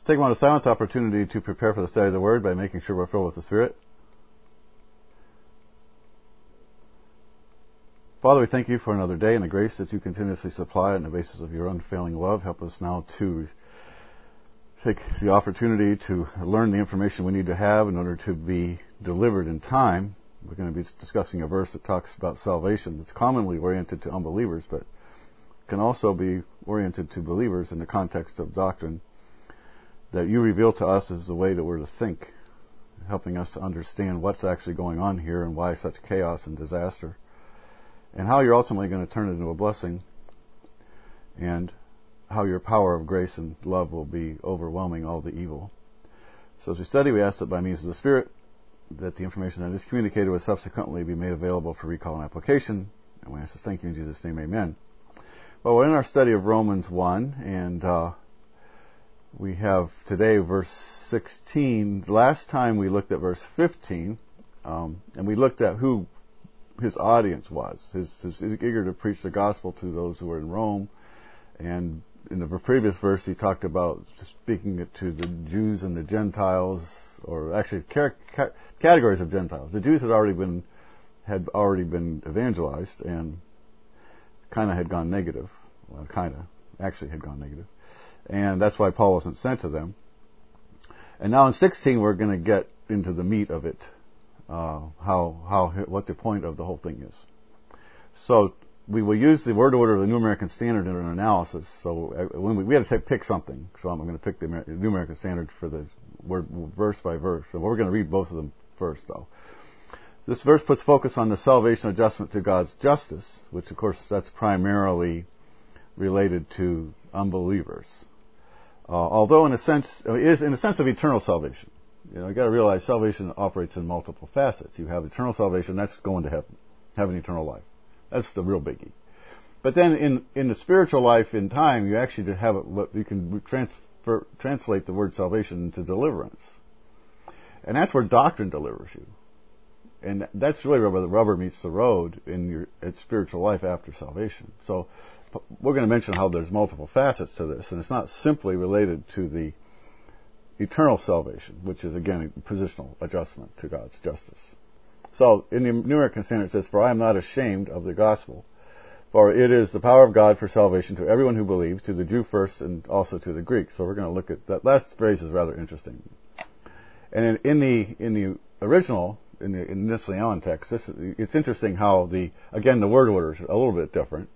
Take a moment of silence, opportunity to prepare for the study of the Word by making sure we're filled with the Spirit. Father, we thank you for another day and the grace that you continuously supply on the basis of your unfailing love. Help us now to take the opportunity to learn the information we need to have in order to be delivered in time. We're going to be discussing a verse that talks about salvation that's commonly oriented to unbelievers, but can also be oriented to believers in the context of doctrine that you reveal to us as the way that we're to think, helping us to understand what's actually going on here and why such chaos and disaster, and how you're ultimately going to turn it into a blessing, and how your power of grace and love will be overwhelming all the evil. So as we study, we ask that by means of the Spirit, that the information that is communicated will subsequently be made available for recall and application. And we ask this, thank you in Jesus' name, amen. Well, we're in our study of Romans 1, and we have today verse 16. Last time we looked at verse 15, and we looked at who his audience was. He's eager to preach the gospel to those who are in Rome. And in the previous verse, he talked about speaking it to the Jews and the Gentiles, or actually categories of Gentiles. The Jews had already been evangelized and kind of had gone negative. Well, actually had gone negative. And that's why Paul wasn't sent to them. And now in 16, we're going to get into the meat of it, what the point of the whole thing is. So we will use the word order of the New American Standard in an analysis. So when we had to pick something, so I'm going to pick the New American Standard for the word verse by verse. So we're going to read both of them first, though. This verse puts focus on the salvation adjustment to God's justice, which of course that's primarily related to unbelievers. Although in a sense, it is in a sense of eternal salvation. You got to realize salvation operates in multiple facets. You have eternal salvation, that's going to heaven, having eternal life. That's the real biggie. But then in the spiritual life in time, you actually have what you can translate the word salvation into deliverance. And that's where doctrine delivers you. And that's really where the rubber meets the road in your spiritual life after salvation. So we're going to mention how there's multiple facets to this, and it's not simply related to the eternal salvation, which is, again, a positional adjustment to God's justice. So in the New American Standard it says, "For I am not ashamed of the gospel, for it is the power of God for salvation to everyone who believes, to the Jew first and also to the Greek." So we're going to look at that last phrase is rather interesting. And in the original, in this Allen text, it's interesting how the word order is a little bit different.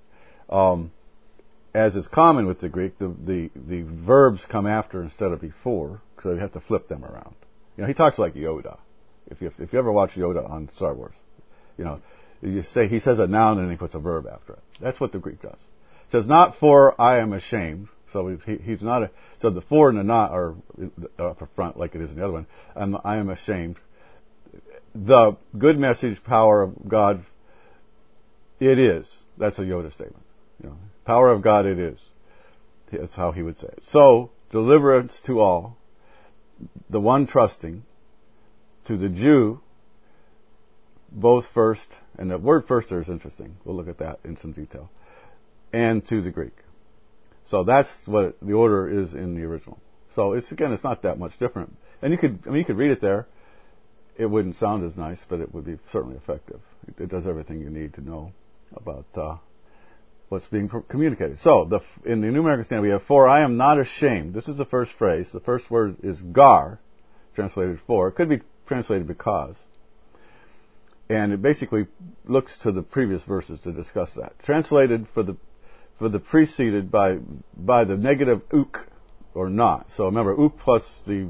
As is common with the Greek, the verbs come after instead of before, so you have to flip them around. He talks like Yoda. If you ever watch Yoda on Star Wars, he says a noun and he puts a verb after it. That's what the Greek does. It says, "Not for I am ashamed." So he's not. So the for and the not are up front, like it is in the other one. I am ashamed. The good message, power of God, it is. That's a Yoda statement. Power of God, it is. That's how he would say it. So, deliverance to all, the one trusting, to the Jew, both first, and the word first there is interesting. We'll look at that in some detail. And to the Greek. So that's what the order is in the original. So it's not that much different. And you could read it there. It wouldn't sound as nice, but it would be certainly effective. It does everything you need to know about what's being communicated. So, in the New American Standard, we have, "For I am not ashamed." This is the first phrase. The first word is gar, translated for. It could be translated because. And it basically looks to the previous verses to discuss that. Translated for the preceded by the negative uk, or not. So remember, uk plus the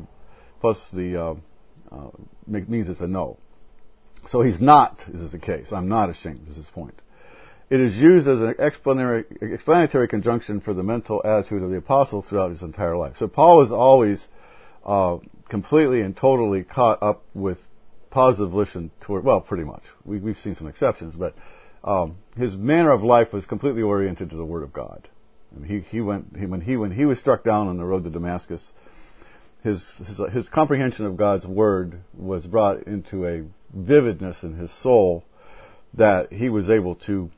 means it's a no. So he's not, is the case. I'm not ashamed, is his point. It is used as an explanatory conjunction for the mental attitude of the apostle throughout his entire life. So Paul is always completely and totally caught up with positive volition toward, well, pretty much. We've seen some exceptions, but his manner of life was completely oriented to the Word of God. And when he was struck down on the road to Damascus, his comprehension of God's Word was brought into a vividness in his soul that he was able to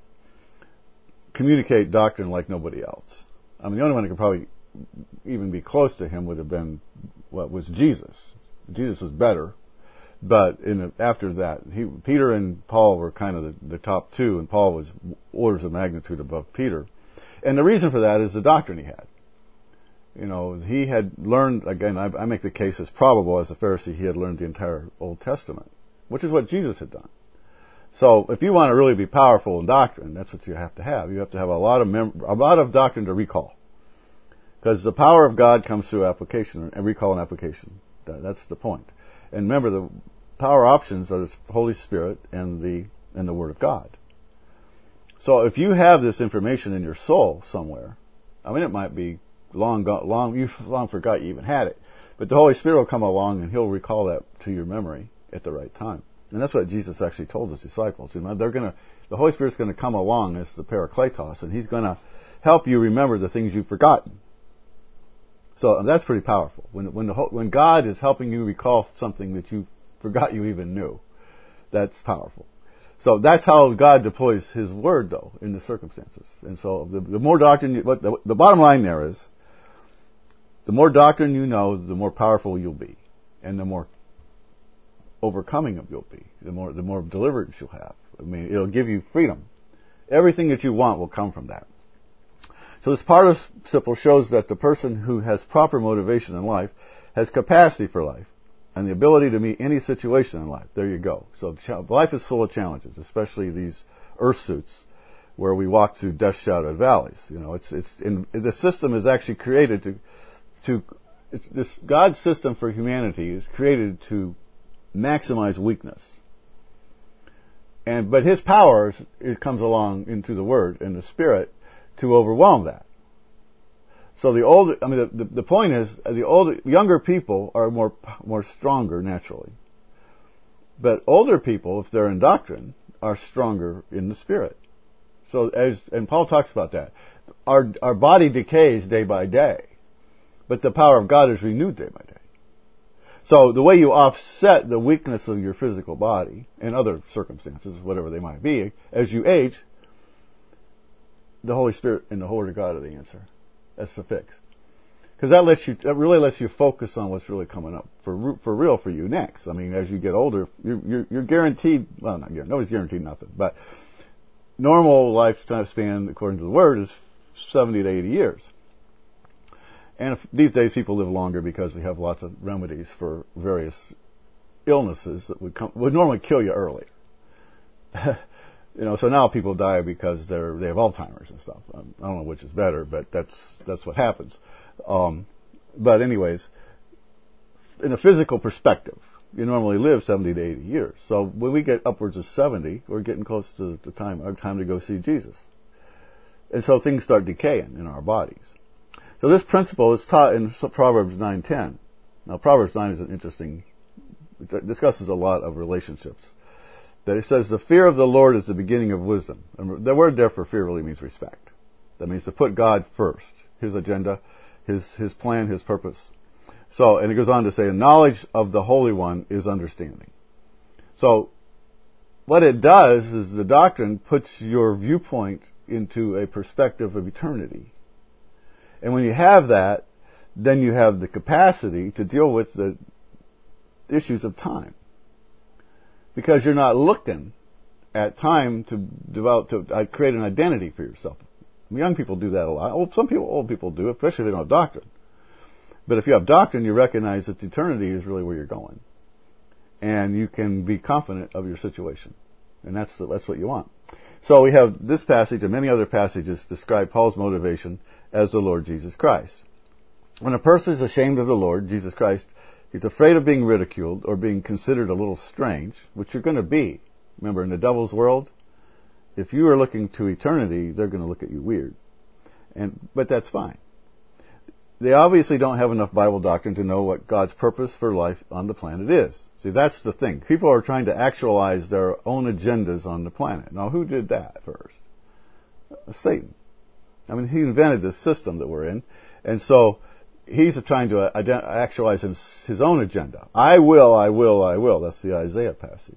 communicate doctrine like nobody else. I mean, the only one who could probably even be close to him would have been was Jesus. Jesus was better. But after that, Peter and Paul were kind of the top two, and Paul was orders of magnitude above Peter. And the reason for that is the doctrine he had. He had learned, again, I make the case as probable as a Pharisee, he had learned the entire Old Testament, which is what Jesus had done. So if you want to really be powerful in doctrine, that's what you have to have. You have to have a lot of doctrine to recall. Because the power of God comes through application, and recall and application. That's the point. And remember, the power options are the Holy Spirit and the Word of God. So if you have this information in your soul somewhere, it might be you long forgot you even had it, but the Holy Spirit will come along and He'll recall that to your memory at the right time. And that's what Jesus actually told His disciples. The Holy Spirit's going to come along as the Parakletos, and He's going to help you remember the things you've forgotten. So that's pretty powerful. When God is helping you recall something that you forgot you even knew, that's powerful. So that's how God deploys His Word, though, in the circumstances. And so the more doctrine, the bottom line there is, the more doctrine you know, the more powerful you'll be, and the more overcoming you'll be, the more deliverance you'll have. It'll give you freedom. Everything that you want will come from that. So this participle shows that the person who has proper motivation in life has capacity for life and the ability to meet any situation in life. There you go. So life is full of challenges, especially these earth suits where we walk through death-shadowed valleys. The system is actually created this God's system for humanity is created to maximize weakness. But His power comes along into the Word and the Spirit to overwhelm that. So the point is, younger people are more stronger naturally. But older people, if they're in doctrine, are stronger in the Spirit. So and Paul talks about that. Our body decays day by day, but the power of God is renewed day by day. So the way you offset the weakness of your physical body and other circumstances, whatever they might be, as you age, the Holy Spirit and the Word of God are the answer. That's the fix. Because that really lets you focus on what's really coming up for real for you next. As you get older, you're guaranteed, well, not guaranteed, nobody's guaranteed nothing, but normal lifetime span, according to the Word, is 70 to 80 years. And these days people live longer because we have lots of remedies for various illnesses that would normally kill you earlier. So now people die because they have Alzheimer's and stuff. I don't know which is better, but that's what happens. But anyways, in a physical perspective, you normally live 70 to 80 years. So when we get upwards of 70, we're getting close to our time to go see Jesus. And so things start decaying in our bodies. So this principle is taught in Proverbs 9:10. Now Proverbs 9 is it discusses a lot of relationships. That it says, the fear of the Lord is the beginning of wisdom. And the word there for fear really means respect. That means to put God first. His agenda, His plan, His purpose. So, and it goes on to say, knowledge of the Holy One is understanding. So, what it does is the doctrine puts your viewpoint into a perspective of eternity. And when you have that, then you have the capacity to deal with the issues of time. Because you're not looking at time to create an identity for yourself. Young people do that a lot. Old people do, especially if they don't have doctrine. But if you have doctrine, you recognize that eternity is really where you're going. And you can be confident of your situation. And that's what you want. So we have this passage and many other passages describe Paul's motivation as the Lord Jesus Christ. When a person is ashamed of the Lord Jesus Christ, he's afraid of being ridiculed or being considered a little strange, which you're going to be. Remember, in the devil's world, if you are looking to eternity, they're going to look at you weird. But that's fine. They obviously don't have enough Bible doctrine to know what God's purpose for life on the planet is. See, that's the thing. People are trying to actualize their own agendas on the planet. Now, who did that first? Satan. He invented this system that we're in. And so, he's trying to actualize his own agenda. I will, I will, I will. That's the Isaiah passage.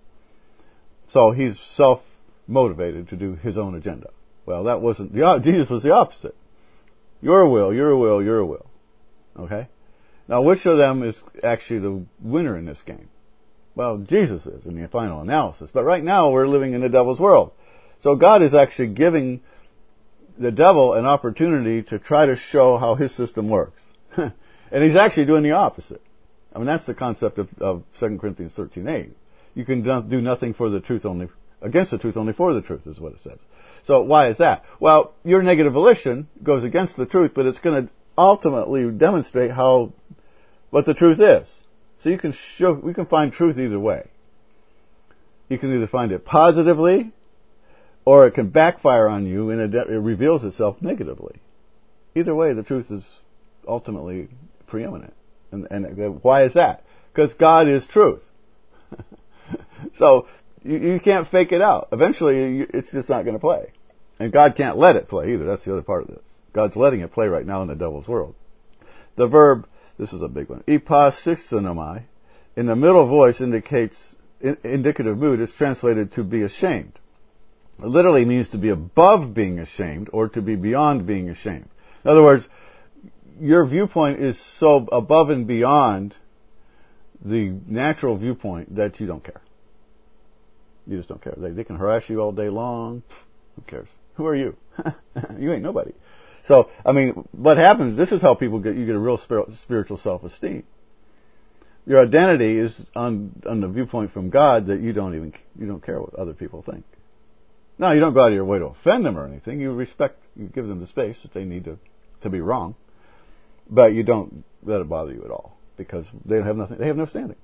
So, he's self-motivated to do his own agenda. Well, that wasn't, Jesus was the opposite. Your will, your will, your will. Okay? Now, which of them is actually the winner in this game? Well, Jesus is in the final analysis. But right now, we're living in the devil's world. So God is actually giving the devil an opportunity to try to show how his system works. And he's actually doing the opposite. I mean, that's the concept of 2 Corinthians 13:8. You can do nothing for the truth only, against the truth only for the truth, is what it says. So why is that? Well, your negative volition goes against the truth, but it's going to ultimately demonstrate what the truth is. So we can find truth either way. You can either find it positively, or it can backfire on you and it reveals itself negatively. Either way, the truth is ultimately preeminent. And why is that? Because God is truth. So you can't fake it out. Eventually, it's just not going to play. And God can't let it play either. That's the other part of this. God's letting it play right now in the devil's world. The verb, this is a big one, ipasixinomai, in the middle voice indicative mood, is translated to be ashamed. It literally means to be above being ashamed or to be beyond being ashamed. In other words, your viewpoint is so above and beyond the natural viewpoint that you don't care. You just don't care. They can harass you all day long. Who cares? Who are you? You ain't nobody. So, I mean, what happens, this is how you get a real spiritual self-esteem. Your identity is on the viewpoint from God that you don't care what other people think. Now, you don't go out of your way to offend them or anything. You give them the space that they need to be wrong. But you don't let it bother you at all. Because they have no standing.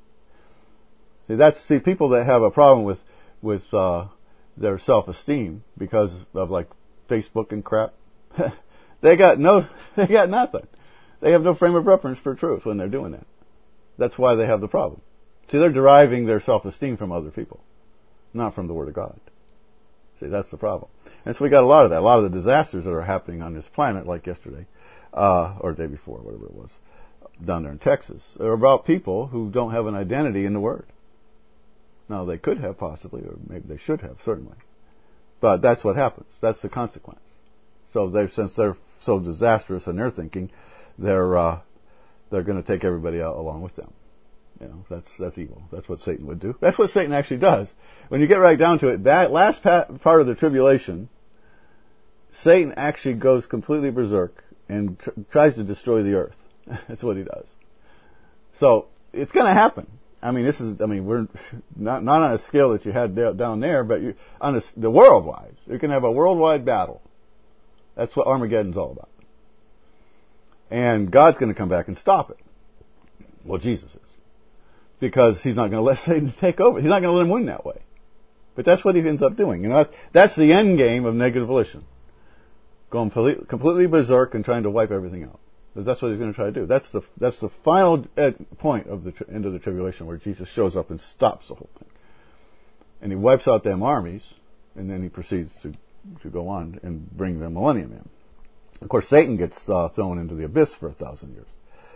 See, people that have a problem with their self-esteem because of like Facebook and crap, they got nothing. They have no frame of reference for truth when they're doing that. That's why they have the problem. See, they're deriving their self-esteem from other people, not from the Word of God. See, that's the problem. And so we got a lot of that. A lot of the disasters that are happening on this planet, like yesterday, or the day before, whatever it was, down there in Texas, are about people who don't have an identity in the Word. Now, they could have possibly, or maybe they should have, certainly. But that's what happens. That's the consequence. So since they're so disastrous in their thinking, they're going to take everybody out along with them. You know, that's evil. That's what Satan would do. That's what Satan actually does. When you get right down to it, that last part of the tribulation, Satan actually goes completely berserk and tries to destroy the earth. That's what he does. So it's going to happen. I mean, we're not on a scale that you had down there, but on the worldwide. You can have a worldwide battle. That's what Armageddon's all about. And God's going to come back and stop it. Well, Jesus is. Because he's not going to let Satan take over. He's not going to let him win that way. But that's what he ends up doing. You know, that's the end game of negative volition. Going completely berserk and trying to wipe everything out. Because that's what he's going to try to do. That's the final point of the end of the tribulation, where Jesus shows up and stops the whole thing. And he wipes out them armies, and then he proceeds to go on and bring the millennium in. Of course, Satan gets thrown into the abyss for 1,000 years.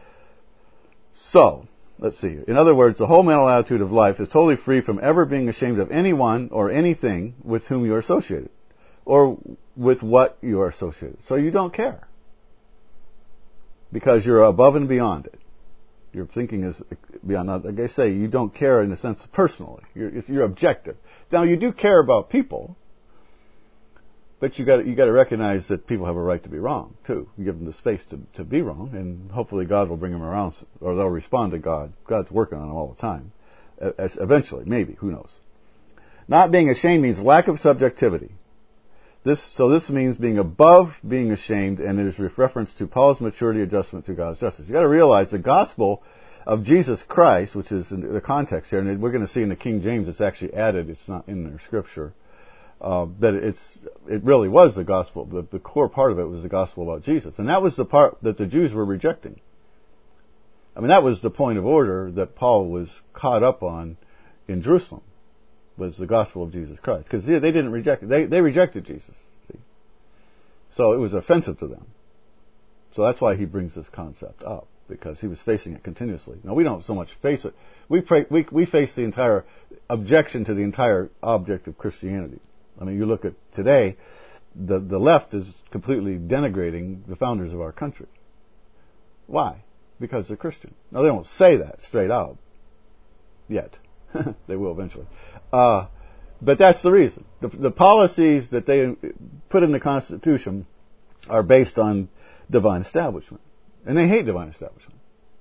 So, let's see. In other words, the whole mental attitude of life is totally free from ever being ashamed of anyone or anything with whom you are associated, or with what you are associated. So you don't care. Because you're above and beyond it. Your thinking is beyond. Now, like I say, you don't care in the sense of personally. You're objective. Now, you do care about people, but you got to recognize that people have a right to be wrong too. You give them the space to be wrong, and hopefully God will bring them around, or they'll respond to God. God's working on them all the time. Eventually, maybe, who knows? Not being ashamed means lack of subjectivity. This means being above being ashamed, and it is with reference to Paul's maturity adjustment to God's justice. You've got to realize the gospel of Jesus Christ, which is in the context here, and we're going to see in the King James it's actually added, it's not in their scripture, that it really was the gospel. The core part of it was the gospel about Jesus. And that was the part that the Jews were rejecting. I mean, that was the point of order that Paul was caught up on in Jerusalem, was the gospel of Jesus Christ. Because they didn't reject it. They rejected Jesus. See? So it was offensive to them. So that's why he brings this concept up, because he was facing it continuously. Now, we don't so much face it. We face the entire objection to the entire object of Christianity. I mean, you look at today, the left is completely denigrating the founders of our country. Why? because they're Christian. Now, they don't say that straight out yet. They will eventually. But that's the reason. The policies that they put in the Constitution are based on divine establishment. And they hate divine establishment.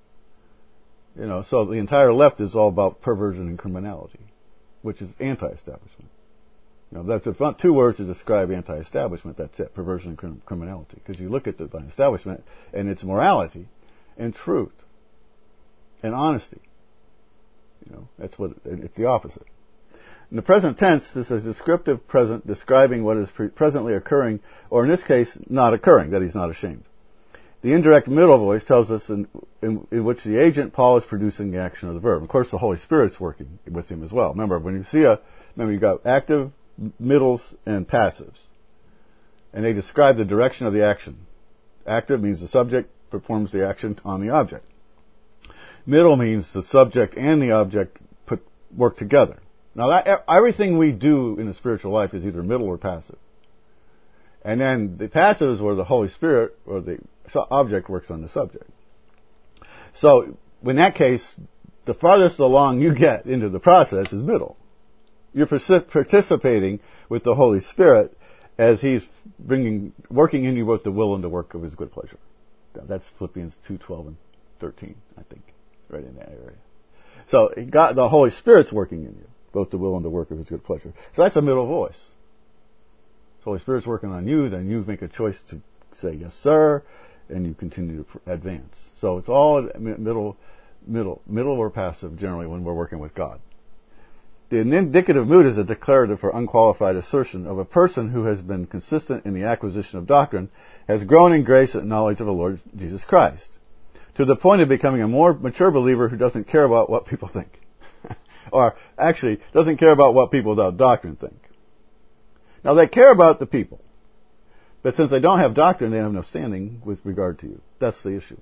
So the entire left is all about perversion and criminality, which is anti-establishment. That's if not two words to describe anti-establishment, that's it, perversion and criminality. Because you look at the divine establishment and its morality and truth and honesty. That's what it's the opposite. In the present tense, this is a descriptive present describing what is presently occurring, or in this case, not occurring, that he's not ashamed. The indirect middle voice tells us in which the agent, Paul, is producing the action of the verb. Of course, the Holy Spirit's working with him as well. Remember, when you see you've got active, middles, and passives. And they describe the direction of the action. Active means the subject performs the action on the object. Middle means the subject and the object work together. Now, everything we do in the spiritual life is either middle or passive. And then the passive is where the Holy Spirit or the object works on the subject. So, in that case, the farthest along you get into the process is middle. You're participating with the Holy Spirit as He's working in you both the will and the work of His good pleasure. That's Philippians 2:12 and 13, I think, right in that area. So, the Holy Spirit's working in you, both the will and the work of His good pleasure. So that's a middle voice. The Holy Spirit's working on you, then you make a choice to say yes, sir, and you continue to advance. So it's all middle or passive generally when we're working with God. The indicative mood is a declarative or unqualified assertion of a person who has been consistent in the acquisition of doctrine, has grown in grace and knowledge of the Lord Jesus Christ, to the point of becoming a more mature believer who doesn't care about what people think. Or actually, doesn't care about what people without doctrine think. Now, they care about the people. But since they don't have doctrine, they have no standing with regard to you. That's the issue.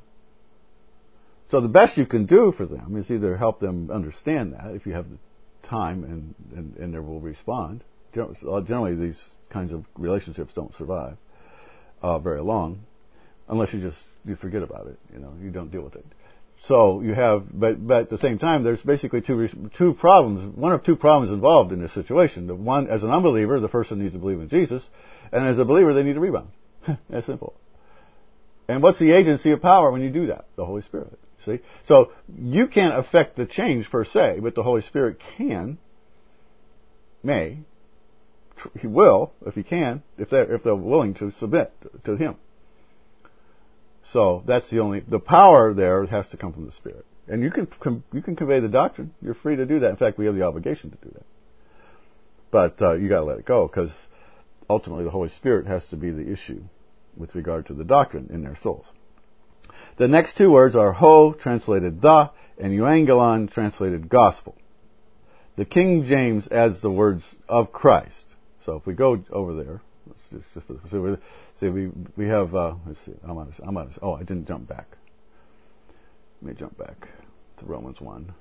So the best you can do for them is either help them understand that, if you have the time and they will respond. Generally, these kinds of relationships don't survive very long, unless you forget about it. You don't deal with it. So you have, but at the same time, there's basically two problems. One of two problems involved in this situation. The one, as an unbeliever, the person needs to believe in Jesus, and as a believer, they need to rebound. That's simple. And what's the agency of power when you do that? The Holy Spirit. See, so you can't affect the change per se, but the Holy Spirit He will, if He can, if they're willing to submit to Him. So that's the power there has to come from the Spirit. And you can convey the doctrine. You're free to do that. In fact, we have the obligation to do that. But you got to let it go, because ultimately the Holy Spirit has to be the issue with regard to the doctrine in their souls. The next two words are ho, translated the, and euangelon, translated gospel. The King James adds the words of Christ. So if we go over there, we have, let's see, I didn't jump back. Let me jump back to Romans 1.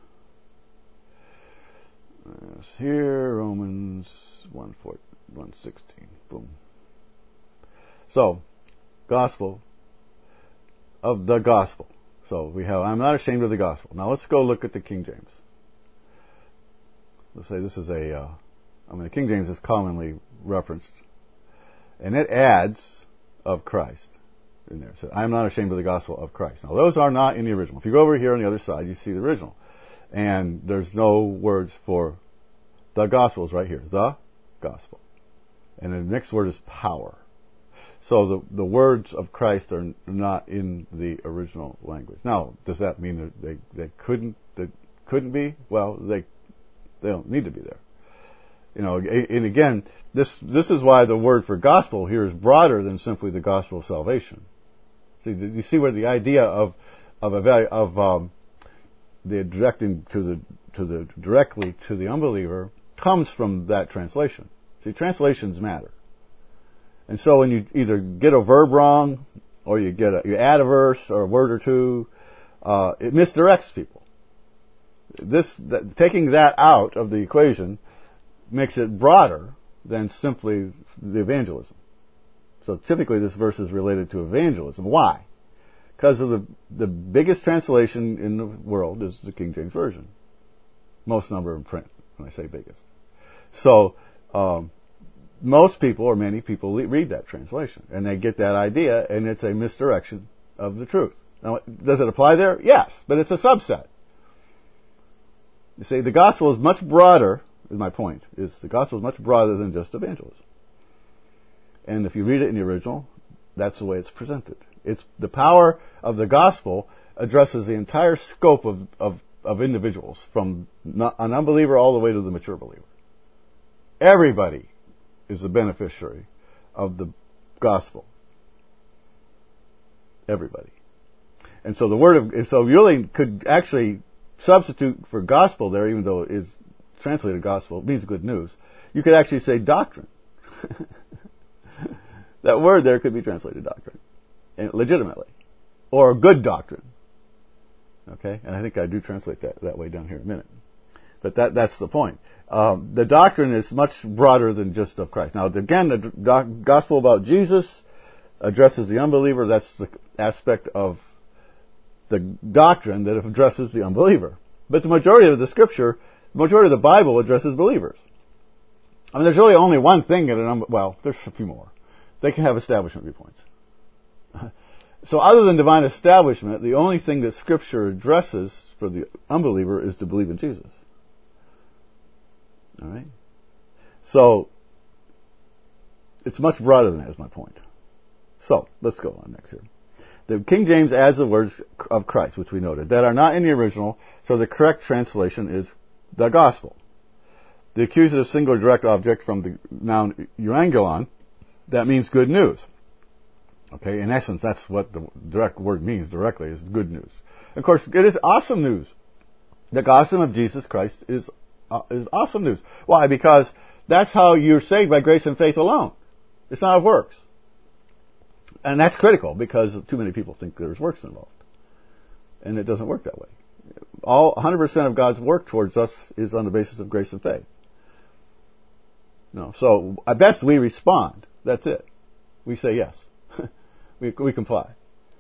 Here, Romans 1:16. Boom. So, gospel of the gospel. So we have, I'm not ashamed of the gospel. Now let's go look at the King James. Let's say this is the King James is commonly referenced, and it adds of Christ in there. So I'm not ashamed of the gospel of Christ. Now those are not in the original. If you go over here on the other side, you see the original. And there's no words for the gospel is right here. The gospel. And the next word is power. So the words of Christ are not in the original language. Now, does that mean that they couldn't be? Well, they don't need to be there. And again, this is why the word for gospel here is broader than simply the gospel of salvation. See, you see where the idea of the directing directly to the unbeliever comes from that translation. See, translations matter. And so when you either get a verb wrong, or you add a verse or a word or two, it misdirects people. Taking that out of the equation makes it broader than simply the evangelism. So typically this verse is related to evangelism. Why? Because of the biggest translation in the world is the King James Version. Most number in print, when I say biggest. So, most people, or many people, read that translation, and they get that idea, and it's a misdirection of the truth. Now, does it apply there? Yes, but it's a subset. You see, the gospel is much broader, is my point, is the gospel is much broader than just evangelism. And if you read it in the original, that's the way it's presented. It's the power of the gospel addresses the entire scope of individuals, from an unbeliever all the way to the mature believer. Everybody is the beneficiary of the gospel. Everybody. And so so you really could actually substitute for gospel there, even though it is translated gospel, it means good news. You could actually say doctrine. That word there could be translated doctrine, legitimately, or good doctrine. Okay, and I think I do translate that way down here in a minute. But that's the point. The doctrine is much broader than just of Christ. Now, again, the gospel about Jesus addresses the unbeliever. That's the aspect of the doctrine that addresses the unbeliever. But the majority of the Scripture, the majority of the Bible addresses believers. I mean, there's really only one thing well, there's a few more. They can have establishment viewpoints. So other than divine establishment, the only thing that Scripture addresses for the unbeliever is to believe in Jesus. All right? So, it's much broader than that, is my point. So, let's go on next here. The King James adds the words of Christ, which we noted, that are not in the original, so the correct translation is the gospel. The accusative singular direct object from the noun euangelon, that means good news. Okay, in essence, that's what the direct word means directly, is good news. Of course, it is awesome news. The gospel of Jesus Christ is awesome news. Why? Because that's how you're saved, by grace and faith alone. It's not of works. And that's critical, because too many people think there's works involved. And it doesn't work that way. 100% of God's work towards us is on the basis of grace and faith. No. So, at best, we respond. That's it. We say yes. we comply.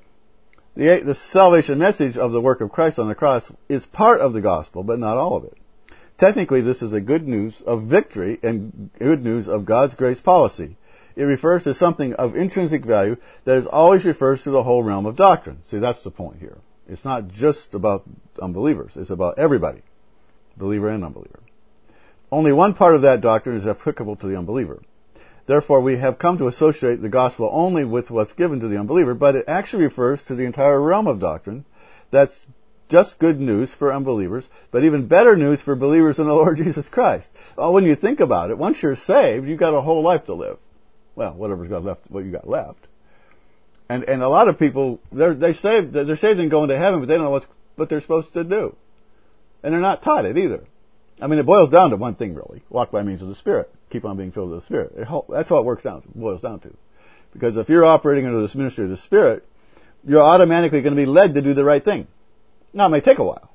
The salvation message of the work of Christ on the cross is part of the gospel, but not all of it. Technically, this is a good news of victory and good news of God's grace policy. It refers to something of intrinsic value that always refers to the whole realm of doctrine. See, that's the point here. It's not just about unbelievers. It's about everybody, believer and unbeliever. Only one part of that doctrine is applicable to the unbeliever. Therefore, we have come to associate the gospel only with what's given to the unbeliever, but it actually refers to the entire realm of doctrine. That's just good news for unbelievers, but even better news for believers in the Lord Jesus Christ. Well, when you think about it, once you're saved, you've got a whole life to live. Well, whatever's got left, what you got left. And a lot of people, they're saved and going to heaven, but they don't know what they're supposed to do. And they're not taught it either. I mean, it boils down to one thing, really. Walk by means of the Spirit. Keep on being filled with the Spirit. That's all it boils down to. Because if you're operating under this ministry of the Spirit, you're automatically going to be led to do the right thing. Now, it may take a while.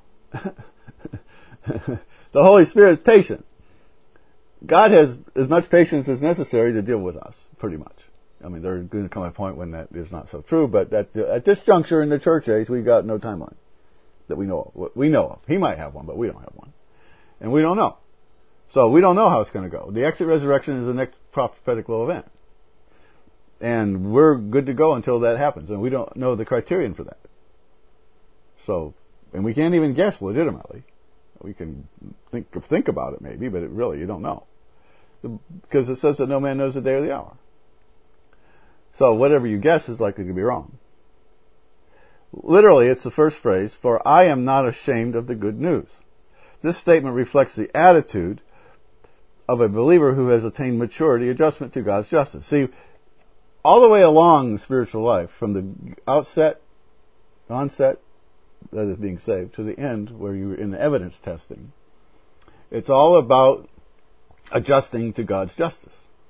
The Holy Spirit's patient. God has as much patience as necessary to deal with us, pretty much. I mean, there's going to come a point when that is not so true, but at this juncture in the church age, we've got no timeline that we know of. We know of. He might have one, but we don't have one. And we don't know. So we don't know how it's going to go. The exit resurrection is the next prophetical event. And we're good to go until that happens. And we don't know the criterion for that. So, and we can't even guess legitimately. We can think about it maybe, but you don't know. Because it says that no man knows the day or the hour. So whatever you guess is likely to be wrong. Literally, it's the first phrase, for I am not ashamed of the good news. This statement reflects the attitude of a believer who has attained maturity, adjustment to God's justice. See, all the way along spiritual life, from the onset, that is being saved, to the end, where you're in the evidence testing, it's all about adjusting to God's justice.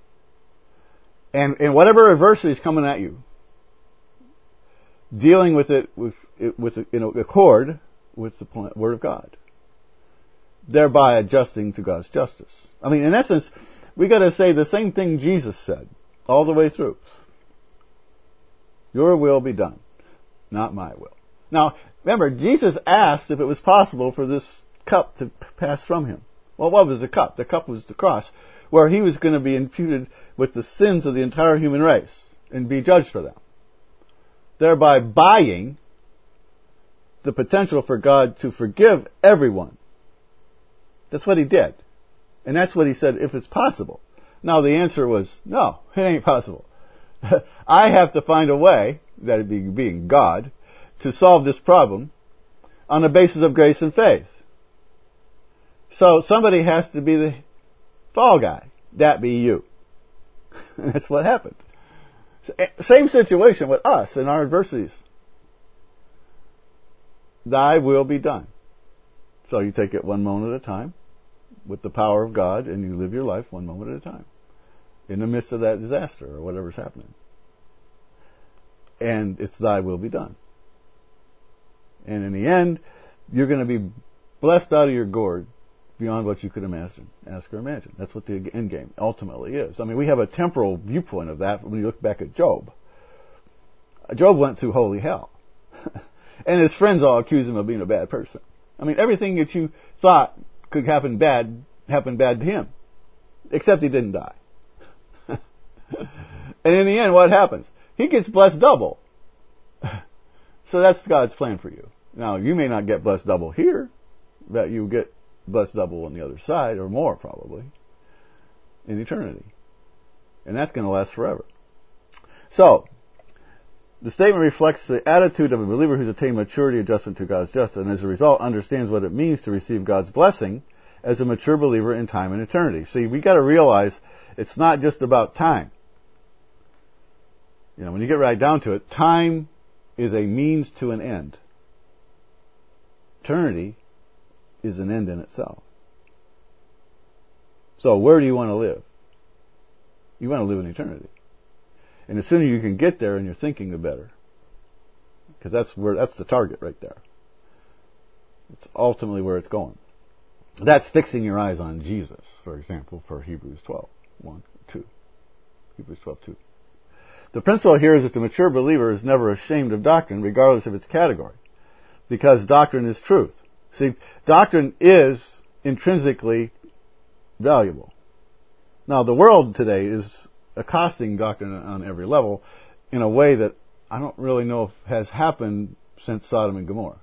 And whatever adversity is coming at you, dealing with it in accord with the Word of God, thereby adjusting to God's justice. I mean, in essence, we got to say the same thing Jesus said all the way through. Your will be done. not my will. Now, remember, Jesus asked if it was possible for this cup to pass from him. Well, what was the cup? The cup was the cross, where he was going to be imputed with the sins of the entire human race and be judged for them, thereby buying the potential for God to forgive everyone. That's what he did. And that's what he said, if it's possible. Now, the answer was, no, it ain't possible. I have to find a way, that being God, to solve this problem on the basis of grace and faith. So somebody has to be the fall guy. That be you. That's what happened. Same situation with us in our adversities. Thy will be done. So you take it one moment at a time with the power of God, and you live your life one moment at a time in the midst of that disaster or whatever's happening. And it's thy will be done. And in the end, you're going to be blessed out of your gourd beyond what you could imagine, ask or imagine. That's what the end game ultimately is. I mean, we have a temporal viewpoint of that when you look back at Job. Job went through holy hell. And his friends all accused him of being a bad person. I mean, everything that you thought could happen bad happened bad to him. Except he didn't die. And in the end, what happens? He gets blessed double. So that's God's plan for you. Now, you may not get blessed double here, but you get blessed double on the other side, or more probably, in eternity. And that's going to last forever. So, the statement reflects the attitude of a believer who's attained maturity, adjustment to God's justice, and as a result understands what it means to receive God's blessing as a mature believer in time and eternity. See, we got to realize it's not just about time. You know, when you get right down to it, time is a means to an end. Eternity is an end in itself. So where do you want to live? You want to live in eternity. And the sooner you can get there in your thinking, the better. Because that's the target right there. It's ultimately where it's going. That's fixing your eyes on Jesus, for example, for Hebrews 12, 1, 2. Hebrews 12, 2. The principle here is that the mature believer is never ashamed of doctrine, regardless of its category, because doctrine is truth. See, doctrine is intrinsically valuable. Now, the world today is accosting doctrine on every level in a way that I don't really know if has happened since Sodom and Gomorrah.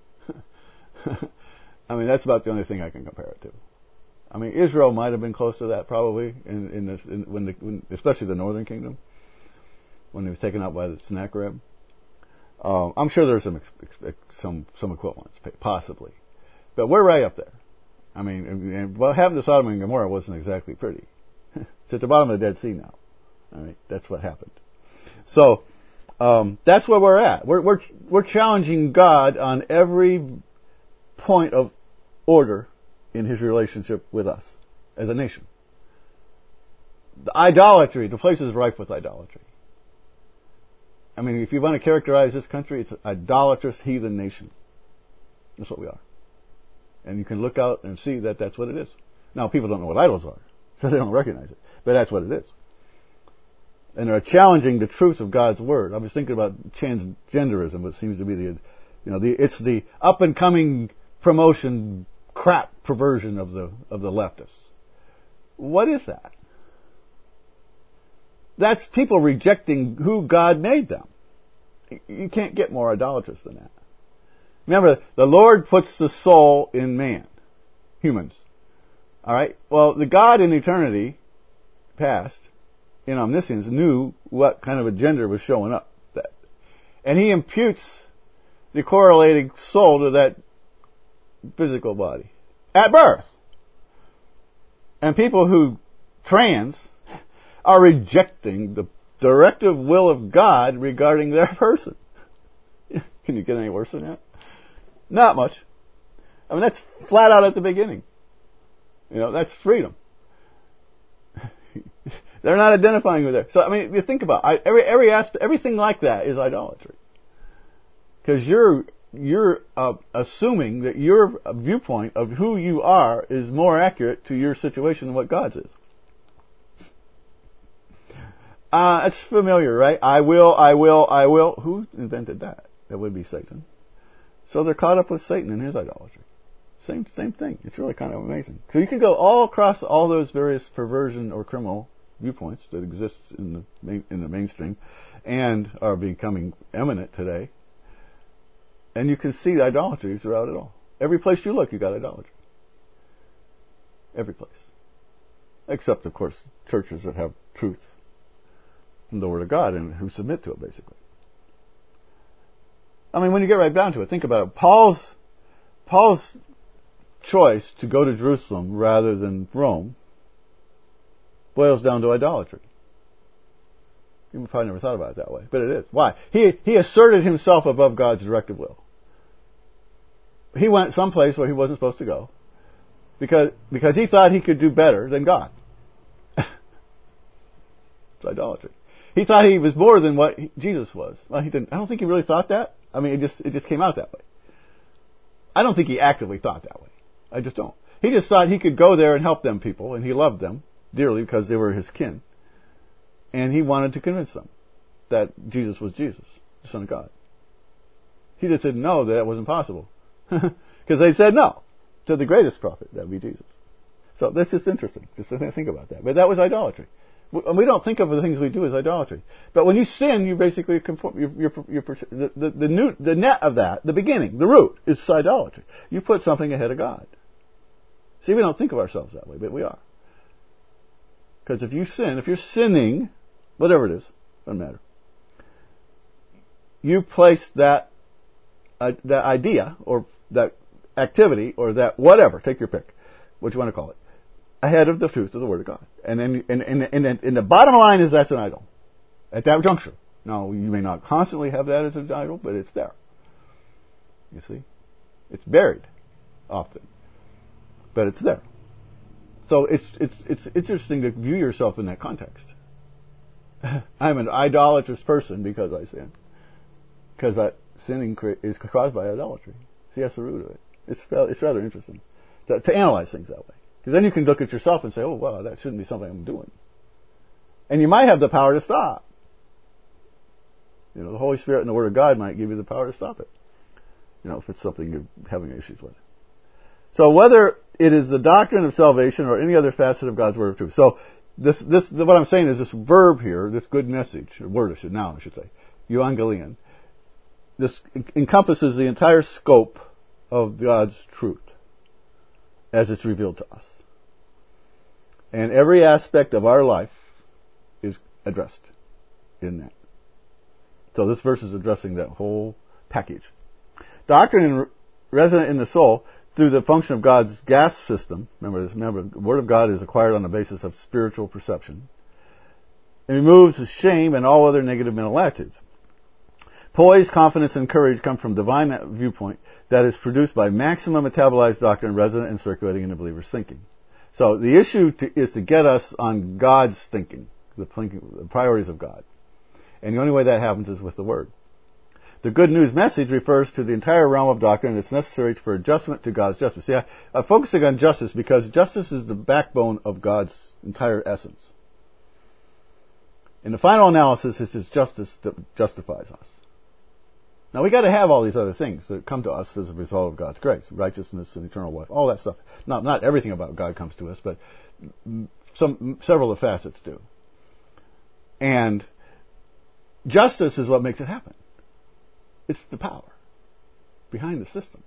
I mean, that's about the only thing I can compare it to. I mean, Israel might have been close to that probably, especially the northern kingdom, when it was taken out by the Sennacherib. I'm sure there's some equivalents, possibly. But we're right up there. I mean, what happened to Sodom and Gomorrah wasn't exactly pretty. It's at the bottom of the Dead Sea now. All right, that's what happened. So that's where we're at. We're challenging God on every point of order in His relationship with us as a nation. The idolatry, the place is rife with idolatry. I mean, if you want to characterize this country, it's an idolatrous heathen nation. That's what we are. And you can look out and see that that's what it is. Now, people don't know what idols are, so they don't recognize it. But that's what it is. And they're challenging the truth of God's Word. I was thinking about transgenderism, which seems to be it's the up and coming promotion crap perversion of the leftists. What is that? That's people rejecting who God made them. You can't get more idolatrous than that. Remember, the Lord puts the soul in man, humans. All right? Well, the God in eternity past, in omniscience, knew what kind of a gender was showing up. And He imputes the correlating soul to that physical body at birth. And people who trans are rejecting the directive will of God regarding their person. Can you get any worse than that? Not much. I mean, that's flat out at the beginning. That's freedom. They're not identifying with there. So, I mean, you think about it. Every aspect, everything like that is idolatry. Because you're assuming that your viewpoint of who you are is more accurate to your situation than what God's is. It's familiar, right? I will. Who invented that? that would be Satan. So they're caught up with Satan and his idolatry. Same thing. It's really kind of amazing. So you can go all across all those various perversion or criminal viewpoints that exist in the mainstream and are becoming eminent today, and you can see idolatry throughout it all. Every place you look, you got idolatry. Every place. Except, of course, churches that have truth from the Word of God and who submit to it, basically. I mean, when you get right down to it, think about it. Paul's choice to go to Jerusalem rather than Rome boils down to idolatry. You probably never thought about it that way, but it is. Why? He asserted himself above God's directive will. He went someplace where he wasn't supposed to go because he thought he could do better than God. It's idolatry. He thought he was more than what Jesus was. Well, he didn't. I don't think he really thought that. I mean, it just came out that way. I don't think he actively thought that way. I just don't. He just thought he could go there and help them people, and he loved them dearly because they were his kin. And he wanted to convince them that Jesus was Jesus, the Son of God. He just said no, that wasn't possible. Because they said no to the greatest prophet, that would be Jesus. So that's just interesting, just to think about that. But that was idolatry. We don't think of the things we do as idolatry. But when you sin, you basically conform, the net of that, the beginning, the root, is idolatry. You put something ahead of God. See, we don't think of ourselves that way, but we are. Because if you're sinning, whatever it is, doesn't matter. You place that idea, or that activity, or that whatever, take your pick, what you want to call it, ahead of the truth of the Word of God. And then the bottom line is that's an idol. At that juncture. Now, you may not constantly have that as an idol, but it's there. You see? It's buried, often. But it's there. So it's interesting to view yourself in that context. I'm an idolatrous person because I sin. Because that sinning is caused by idolatry. See, that's the root of it. It's rather interesting to analyze things that way. Because then you can look at yourself and say, oh, wow, that shouldn't be something I'm doing. And you might have the power to stop. You know, the Holy Spirit and the Word of God might give you the power to stop it. You know, if it's something you're having issues with. So whether it is the doctrine of salvation or any other facet of God's Word of truth. So this what I'm saying is this verb here, this good message, or word I should say, euangelion, this encompasses the entire scope of God's truth as it's revealed to us. And every aspect of our life is addressed in that. So this verse is addressing that whole package. Doctrine resident in the soul through the function of God's gas system. Remember, the Word of God is acquired on the basis of spiritual perception. It removes shame and all other negative mental attitudes. Poise, confidence, and courage come from divine viewpoint that is produced by maximum metabolized doctrine resident and circulating in the believer's thinking. So the issue is to get us on God's thinking, the priorities of God. And the only way that happens is with the Word. The good news message refers to the entire realm of doctrine that's necessary for adjustment to God's justice. See, I'm focusing on justice because justice is the backbone of God's entire essence. In the final analysis, it's His justice that justifies us. Now, we got to have all these other things that come to us as a result of God's grace, righteousness and eternal life, all that stuff. Not everything about God comes to us, but several of the facets do. And justice is what makes it happen. It's the power behind the system.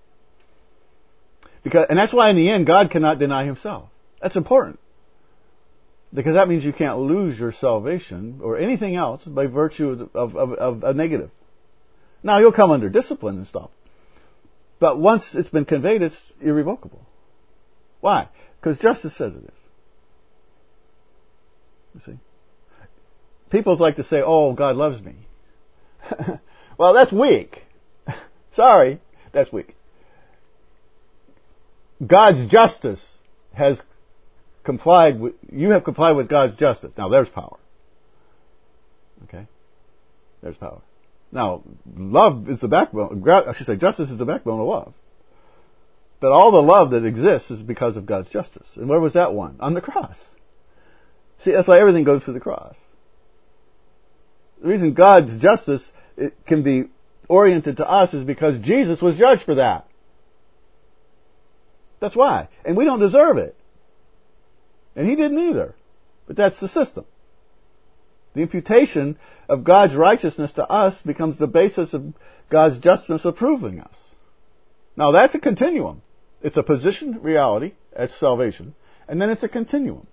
And that's why in the end, God cannot deny Himself. That's important. Because that means you can't lose your salvation or anything else by virtue of a negative. Now, you'll come under discipline and stuff. But once it's been conveyed, it's irrevocable. Why? Because justice says it is. You see? People like to say, oh, God loves me. Well, that's weak. Sorry, that's weak. God's justice has complied with, you have complied with God's justice. Now, there's power. Okay? There's power. Now, love is the backbone, I should say justice is the backbone of love. But all the love that exists is because of God's justice. And where was that won? On the cross. See, that's why everything goes to the cross. The reason God's justice it can be oriented to us is because Jesus was judged for that. That's why. And we don't deserve it. And he didn't either. But that's the system. The imputation of God's righteousness to us becomes the basis of God's justice approving us. Now that's a continuum. It's a position reality at salvation, and then it's a continuum.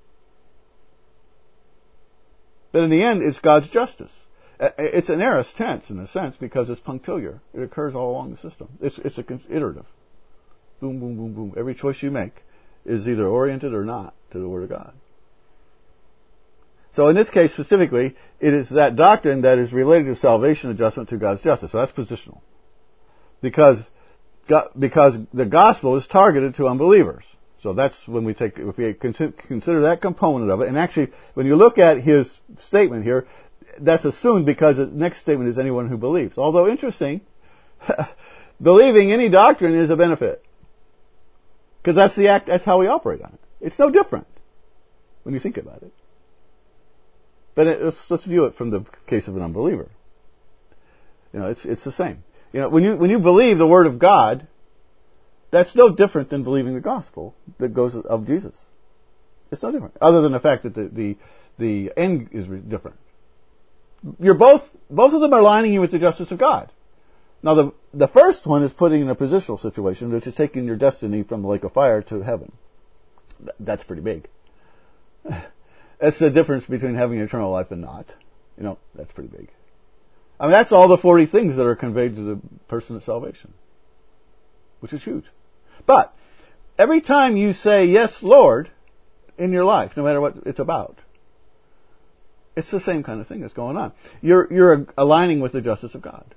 But in the end, it's God's justice. It's an aorist tense in a sense because it's punctiliar. It occurs all along the system. It's iterative. Boom, boom, boom, boom. Every choice you make is either oriented or not to the Word of God. So in this case specifically, it is that doctrine that is related to salvation adjustment to God's justice. So that's positional. Because the gospel is targeted to unbelievers. So that's when if we consider that component of it. And actually, when you look at his statement here, that's assumed because the next statement is anyone who believes. Although interesting, believing any doctrine is a benefit. Because that's how we operate on it. It's no different when you think about it. But let's view it from the case of an unbeliever. It's the same. When you believe the Word of God, that's no different than believing the gospel that goes of Jesus. It's no different, other than the fact that the end is different. Both of them are aligning you with the justice of God. Now the first one is putting in a positional situation, which is taking your destiny from the lake of fire to heaven. That's pretty big. That's the difference between having eternal life and not. That's pretty big. I mean, that's all the 40 things that are conveyed to the person of salvation, which is huge. But every time you say, yes, Lord, in your life, no matter what it's about, it's the same kind of thing that's going on. You're aligning with the justice of God.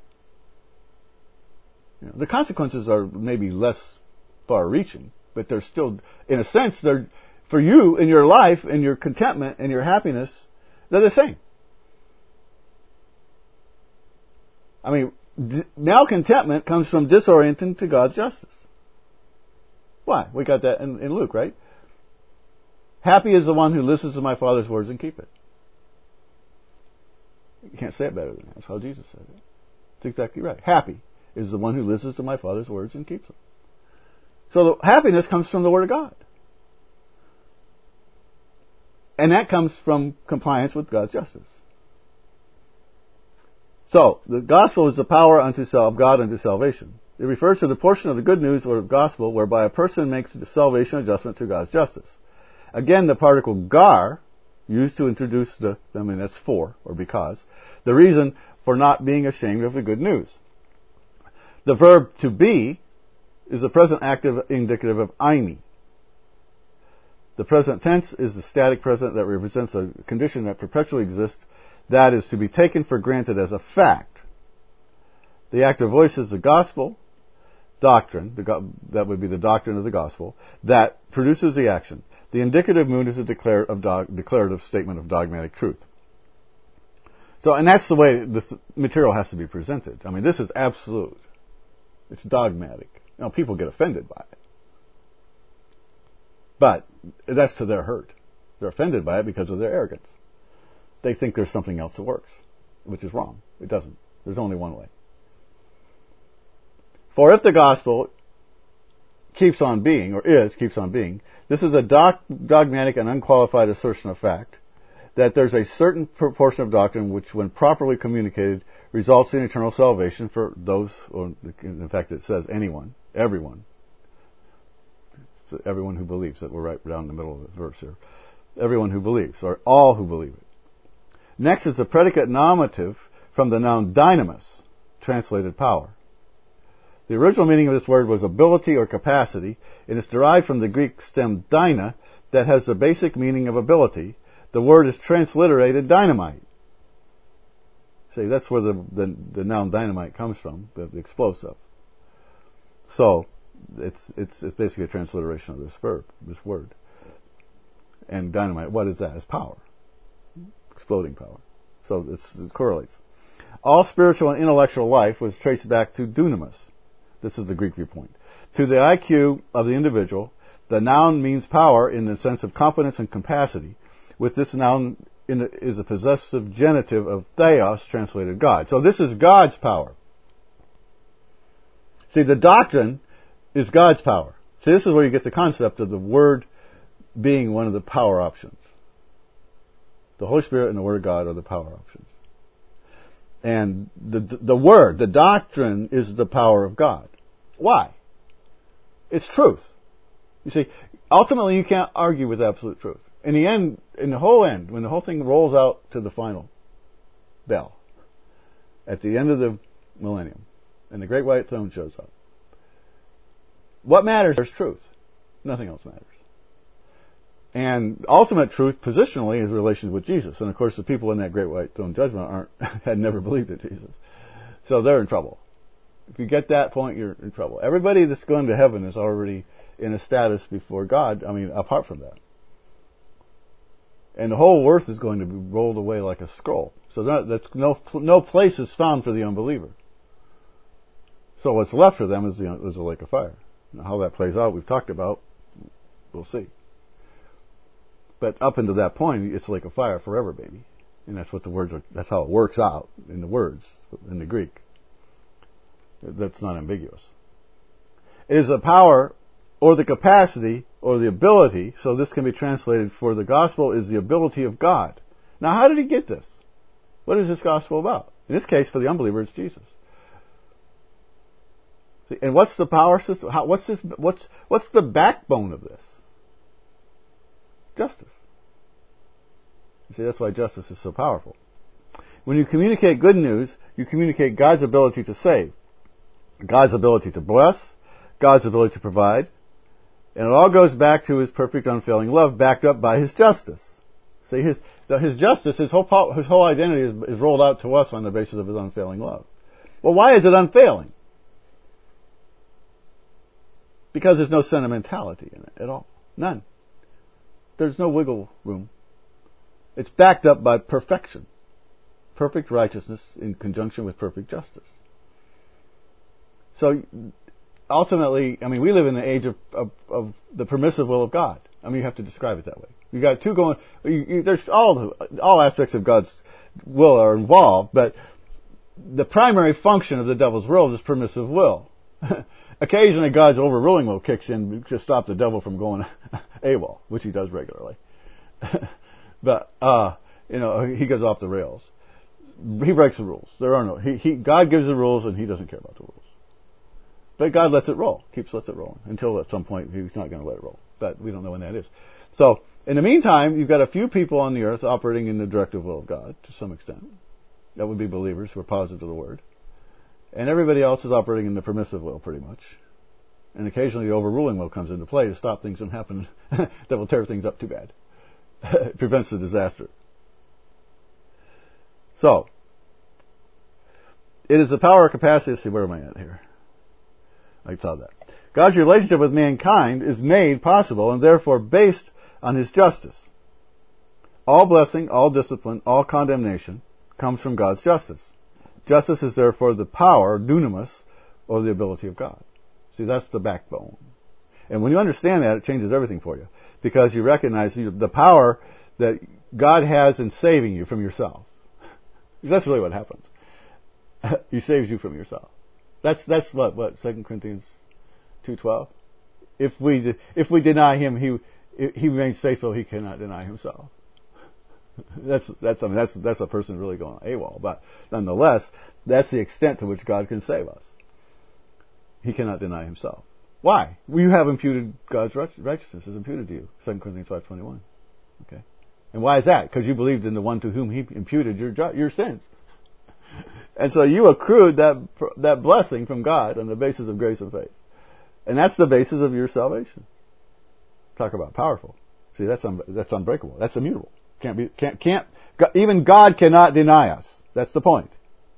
The consequences are maybe less far-reaching, but they're still, in a sense, they're for you in your life and your contentment and your happiness, they're the same. I mean, malcontentment comes from disorienting to God's justice. Why? We got that in Luke, right? Happy is the one who listens to my Father's words and keep it. You can't say it better than that. That's how Jesus said it. It's exactly right. Happy is the one who listens to my Father's words and keeps them. So the happiness comes from the Word of God. And that comes from compliance with God's justice. So, the gospel is the power of God unto salvation. It refers to the portion of the good news or gospel whereby a person makes the salvation adjustment to God's justice. Again, the particle gar, used to introduce that's for, or because, the reason for not being ashamed of the good news. The verb to be is the present active indicative of eimi. The present tense is the static present that represents a condition that perpetually exists, that is to be taken for granted as a fact. The active voice is the gospel, doctrine, that would be the doctrine of the gospel, that produces the action. The indicative mood is a declarative statement of dogmatic truth. So, and that's the way the material has to be presented. I mean, this is absolute. It's dogmatic. People get offended by it. But that's to their hurt. They're offended by it because of their arrogance. They think there's something else that works, which is wrong. It doesn't. There's only one way. For if the gospel keeps on being, this is a dogmatic and unqualified assertion of fact, that there's a certain proportion of doctrine which, when properly communicated, results in eternal salvation for those, or in fact it says anyone, everyone. It's everyone who believes, that we're right down in the middle of the verse here. Everyone who believes, or all who believe it. Next is a predicate nominative from the noun dynamis, translated power. The original meaning of this word was ability or capacity, and it's derived from the Greek stem dyna, that has the basic meaning of ability. The word is transliterated dynamite. See, that's where the noun dynamite comes from, the explosive. So, it's basically a transliteration of this word. And dynamite, what is that? It's power. Exploding power. So it correlates. All spiritual and intellectual life was traced back to dunamis. This is the Greek viewpoint. To the IQ of the individual, the noun means power in the sense of competence and capacity. With this noun is a possessive genitive of theos, translated God. So this is God's power. See, the doctrine is God's power. See, this is where you get the concept of the Word being one of the power options. The Holy Spirit and the Word of God are the power options. And the Word, the doctrine, is the power of God. Why? It's truth. You see, ultimately you can't argue with absolute truth. In the end, when the whole thing rolls out to the final bell, at the end of the millennium, and the great white throne shows up, what matters is truth. Nothing else matters. And ultimate truth, positionally, is relations with Jesus. And of course, the people in that great white throne judgment had never believed in Jesus. So they're in trouble. If you get that point, you're in trouble. Everybody that's going to heaven is already in a status before God, apart from that. And the whole earth is going to be rolled away like a scroll. So no place is found for the unbeliever. So what's left for them is the lake of fire. Now, how that plays out, we've talked about. We'll see. But up until that point, it's like a fire forever, baby. And that's what that's how it works out in the words, in the Greek. That's not ambiguous. It is a power, or the capacity, or the ability, so this can be translated for the gospel is the ability of God. Now, how did he get this? What is this gospel about? In this case, for the unbeliever, it's Jesus. See, and what's the power system? What's the backbone of this? Justice. You see, that's why justice is so powerful. When you communicate good news, you communicate God's ability to save, God's ability to bless, God's ability to provide, and it all goes back to His perfect, unfailing love, backed up by His justice. See, His justice, His whole identity is rolled out to us on the basis of His unfailing love. Well, why is it unfailing? Because there's no sentimentality in it at all. None. There's no wiggle room. It's backed up by perfection. Perfect righteousness in conjunction with perfect justice. So, ultimately, we live in the age of the permissive will of God. You have to describe it that way. You got two going, there's all aspects of God's will are involved, but the primary function of the devil's world is permissive will. Occasionally God's overruling will kicks in to stop the devil from going AWOL, which he does regularly. But, he goes off the rails. He breaks the rules. There are God gives the rules and he doesn't care about the rules. But God lets it roll, lets it roll, until at some point He's not going to let it roll. But we don't know when that is. So, in the meantime, you've got a few people on the earth operating in the directive will of God, to some extent. That would be believers who are positive to the Word. And everybody else is operating in the permissive will, pretty much. And occasionally the overruling will comes into play to stop things from happening that will tear things up too bad. It prevents the disaster. So, it is the power or capacity. Let's see, where am I at here? I saw that. God's relationship with mankind is made possible and therefore based on His justice. All blessing, all discipline, all condemnation comes from God's justice. Justice is therefore the power, dunamis, or the ability of God. See, that's the backbone. And when you understand that, it changes everything for you. Because you recognize the power that God has in saving you from yourself. Because that's really what happens. He saves you from yourself. That's what 2 Corinthians 2:12. If we deny Him, He remains faithful. He cannot deny Himself. That's a person really going AWOL. But nonetheless, that's the extent to which God can save us. He cannot deny Himself. Why? Well, you have imputed God's righteousness is imputed to you. 2 Corinthians 5:21. Okay. And why is that? Because you believed in the one to whom He imputed your sins. And so you accrued that blessing from God on the basis of grace and faith. And that's the basis of your salvation. Talk about powerful. See, that's unbreakable. That's immutable. Even God cannot deny us. That's the point.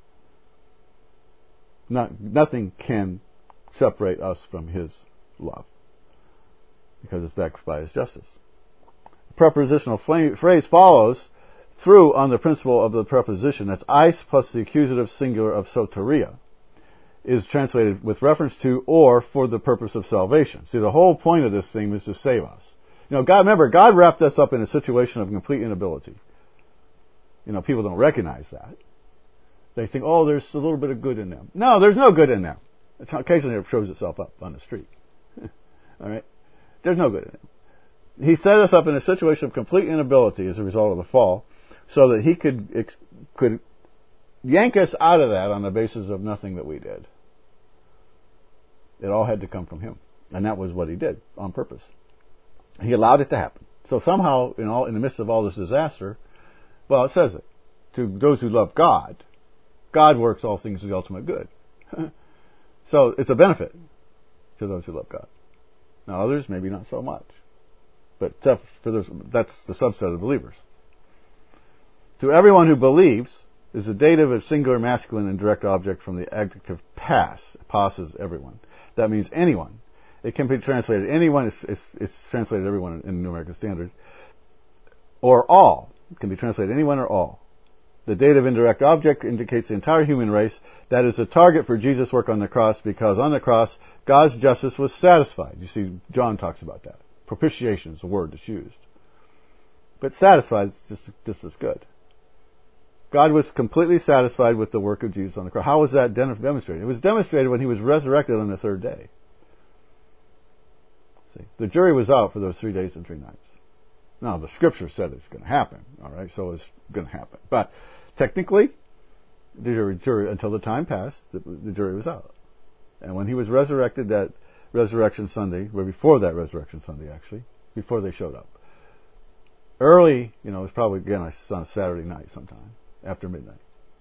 Nothing can separate us from His love. Because it's backed by His justice. The prepositional phrase follows through on the principle of the preposition. That's eis plus the accusative singular of soteria. Is translated with reference to or for the purpose of salvation. See, the whole point of this thing is to save us. God wrapped us up in a situation of complete inability. People don't recognize that. They think, there's a little bit of good in them. No, there's no good in them. Occasionally it shows itself up on the street. All right? There's no good in it. He set us up in a situation of complete inability as a result of the fall, so that he could yank us out of that on the basis of nothing that we did. It all had to come from him. And that was what he did on purpose. He allowed it to happen. So somehow, in the midst of all this disaster, well, it says it. To those who love God, God works all things to the ultimate good. So it's a benefit to those who love God. Now others, maybe not so much. But for those, that's the subset of believers. To everyone who believes is a dative of singular masculine and direct object from the adjective pass. Pass is everyone. That means anyone. It can be translated anyone. It's translated everyone in the New American Standard. Or all. It can be translated anyone or all. The dative indirect object indicates the entire human race. That is the target for Jesus' work on the cross, because on the cross, God's justice was satisfied. You see, John talks about that. Propitiation is a word that's used. But satisfied is just as good. God was completely satisfied with the work of Jesus on the cross. How was that demonstrated? It was demonstrated when he was resurrected on the third day. See, the jury was out for those 3 days and 3 nights. Now, the scripture said it's going to happen, all right? So it's going to happen. But technically, the jury, until the time passed, the jury was out. And when he was resurrected that Resurrection Sunday, or before that Resurrection Sunday, actually, before they showed up, early, it was probably, again, on a Saturday night sometime, after midnight.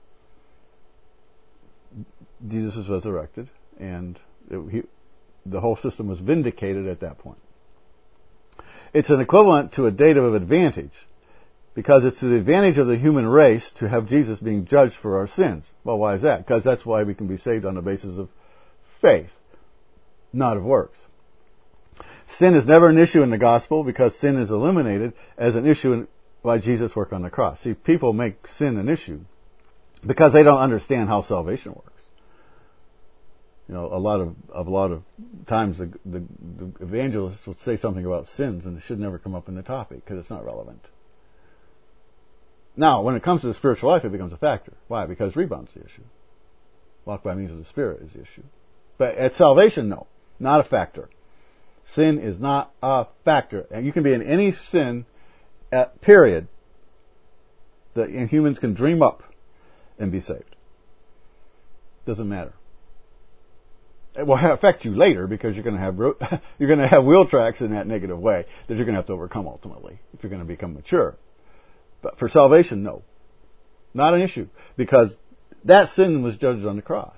Jesus was resurrected, and the whole system was vindicated at that point. It's an equivalent to a dative of advantage, because it's to the advantage of the human race to have Jesus being judged for our sins. Well, why is that? Because that's why we can be saved on the basis of faith, not of works. Sin is never an issue in the gospel, because sin is eliminated as an issue by Jesus' work on the cross. See, people make sin an issue because they don't understand how salvation works. A lot of times the evangelists will say something about sins, and it should never come up in the topic because it's not relevant. Now, when it comes to the spiritual life, it becomes a factor. Why? Because rebound's the issue. Walk by means of the Spirit is the issue. But at salvation, no, not a factor. Sin is not a factor, and you can be in any sin. Period, that humans can dream up and be saved. Doesn't matter. It will affect you later, because you're going to have wheel tracks in that negative way that you're going to have to overcome ultimately if you're going to become mature. But for salvation, no, not an issue, because that sin was judged on the cross,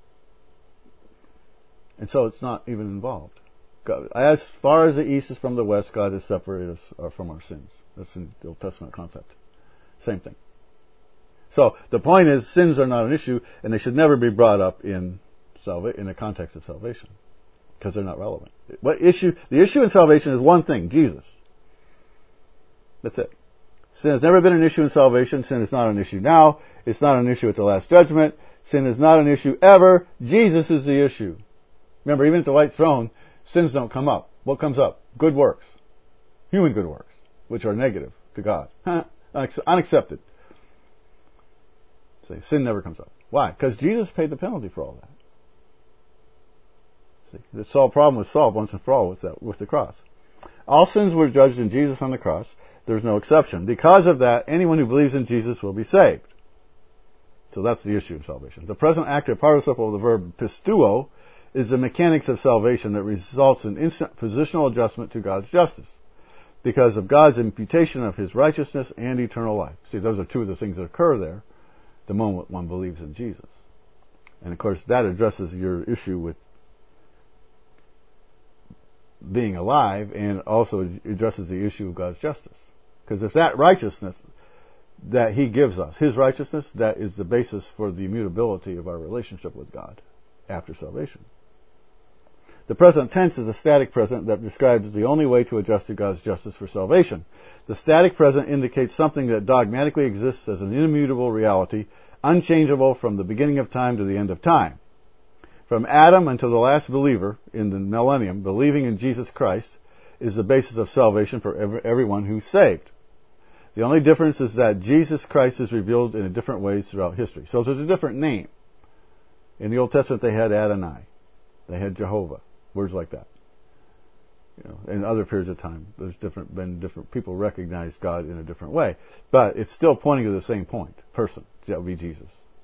and so it's not even involved. As far as the east is from the west, God has separated us from our sins. That's in the Old Testament concept. Same thing. So the point is, sins are not an issue, and they should never be brought up in the context of salvation, because they're not relevant. The issue in salvation is one thing: Jesus. That's it. Sin has never been an issue in salvation. Sin is not an issue now. It's not an issue at the last judgment. Sin is not an issue ever. Jesus is the issue. Remember, even at the white throne, sins don't come up. What comes up? Good works. Human good works, which are negative to God. Unaccepted. See, sin never comes up. Why? Because Jesus paid the penalty for all that. See, the problem was solved once and for all with the cross. All sins were judged in Jesus on the cross. There's no exception. Because of that, anyone who believes in Jesus will be saved. So that's the issue of salvation. The present active participle of the verb pistuo is the mechanics of salvation that results in instant positional adjustment to God's justice, because of God's imputation of His righteousness and eternal life. See, those are two of the things that occur there the moment one believes in Jesus. And of course, that addresses your issue with being alive, and also addresses the issue of God's justice. Because if that righteousness that He gives us, His righteousness, that is the basis for the immutability of our relationship with God after salvation. The present tense is a static present that describes the only way to adjust to God's justice for salvation. The static present indicates something that dogmatically exists as an immutable reality, unchangeable from the beginning of time to the end of time. From Adam until the last believer in the millennium, believing in Jesus Christ is the basis of salvation for everyone who's saved. The only difference is that Jesus Christ is revealed in different ways throughout history. So there's a different name. In the Old Testament they had Adonai. They had Jehovah. Words like that. In other periods of time, there's been different people recognize God in a different way. But it's still pointing to the same point. Person. That would be Jesus.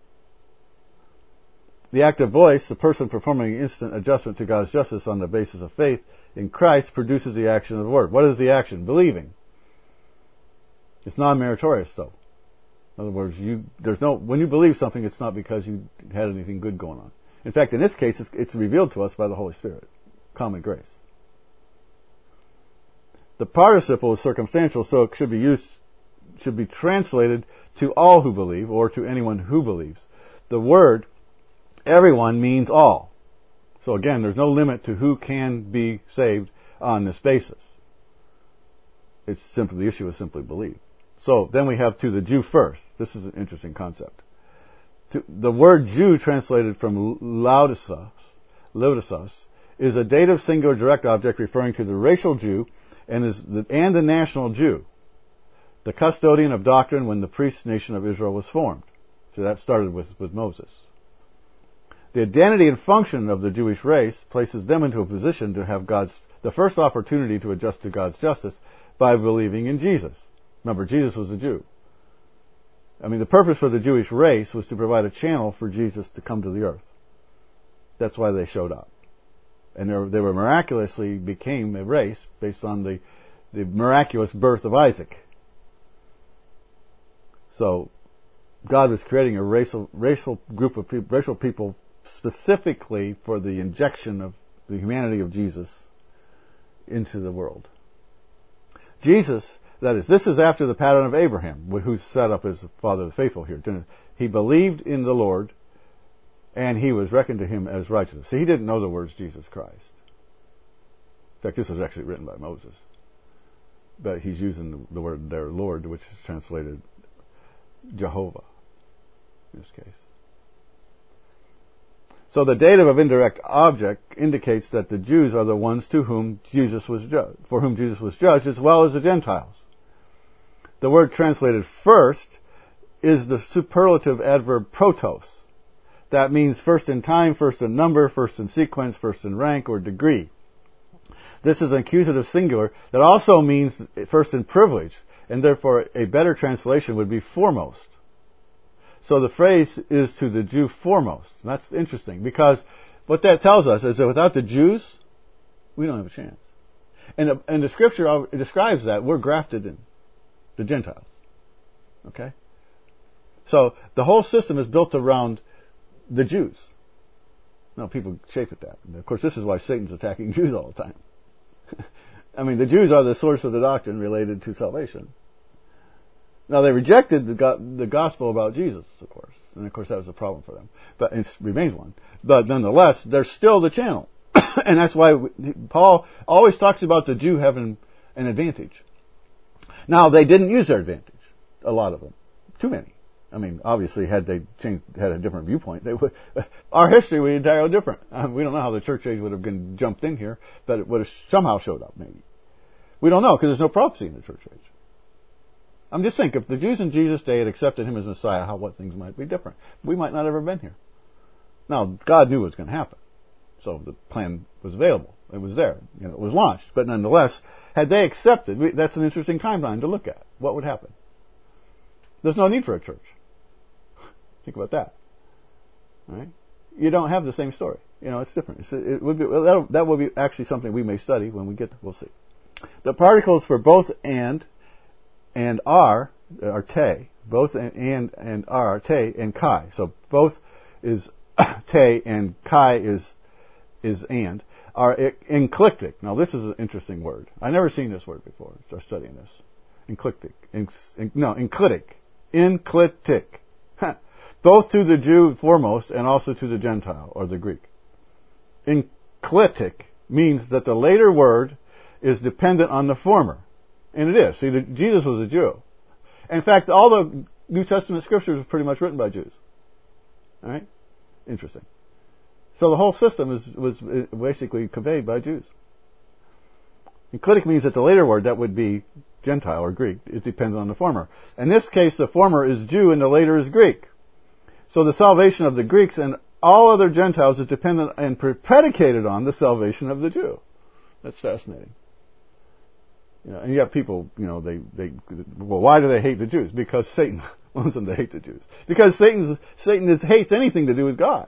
The active voice, the person performing instant adjustment to God's justice on the basis of faith in Christ, produces the action of the word. What is the action? Believing. It's non-meritorious, though. In other words, when you believe something, it's not because you had anything good going on. In fact, in this case, it's revealed to us by the Holy Spirit. Common grace. The participle is circumstantial, so it should be translated to all who believe, or to anyone who believes. The word everyone means all. So again, there's no limit to who can be saved on this basis. It's simply, the issue is simply believe. So then we have to the Jew first. This is an interesting concept. The word Jew, translated from laudasos, is a dative singular direct object referring to the racial Jew and the national Jew, the custodian of doctrine when the priest nation of Israel was formed. So that started with Moses. The identity and function of the Jewish race places them into a position to have the first opportunity to adjust to God's justice by believing in Jesus. Remember, Jesus was a Jew. The purpose for the Jewish race was to provide a channel for Jesus to come to the earth. That's why they showed up. And they were miraculously became a race based on the miraculous birth of Isaac. So, God was creating a racial group of people, racial people, specifically for the injection of the humanity of Jesus into the world. Jesus, this is after the pattern of Abraham, who's set up as the father of the faithful here. He believed in the Lord, and he was reckoned to him as righteous. See, he didn't know the words Jesus Christ. In fact, this was actually written by Moses. But he's using the word there, Lord, which is translated Jehovah in this case. So the dative of indirect object indicates that the Jews are the ones for whom Jesus was judged, as well as the Gentiles. The word translated first is the superlative adverb protos. That means first in time, first in number, first in sequence, first in rank or degree. This is an accusative singular that also means first in privilege, and therefore a better translation would be foremost. So the phrase is to the Jew foremost. And that's interesting, because what that tells us is that without the Jews, we don't have a chance. And the Scripture describes that we're grafted in, the Gentiles. Okay? So the whole system is built around the Jews. Now people chafe at that. And of course, this is why Satan's attacking Jews all the time. The Jews are the source of the doctrine related to salvation. Now, they rejected the gospel about Jesus, of course. And, of course, that was a problem for them. But it remains one. But, nonetheless, they're still the channel. And that's why Paul always talks about the Jew having an advantage. Now, they didn't use their advantage. A lot of them. Too many. Obviously, had they had a different viewpoint, they would. Our history would be entirely different. We don't know how the church age would have been jumped in here, but it would have somehow showed up, maybe. We don't know, because there's no prophecy in the church age. Just think, if the Jews in Jesus' day had accepted him as Messiah, what things might be different. We might not have ever been here. Now, God knew what was going to happen. So the plan was available. It was there. It was launched. But nonetheless, had they accepted, that's an interesting timeline to look at. What would happen? There's no need for a church. Think about that. All right? You don't have the same story. It's different. That will be actually something we may study when we we'll see. The particles for both and are te. Both and are te and kai. So both is te and kai is and. Are enclitic. Now this is an interesting word. I've never seen this word before. Start studying this. Enclitic. Enclitic. Both to the Jew foremost and also to the Gentile or the Greek. Enclitic means that the later word is dependent on the former. And it is. See, Jesus was a Jew. In fact, all the New Testament scriptures are pretty much written by Jews. All right? Interesting. So the whole system was basically conveyed by Jews. Enclitic means that the later word, that would be Gentile or Greek, it depends on the former. In this case, the former is Jew and the later is Greek. So the salvation of the Greeks and all other Gentiles is dependent and predicated on the salvation of the Jew. That's fascinating. And you have people, well, why do they hate the Jews? Because Satan wants them to hate the Jews. Because Satan hates anything to do with God.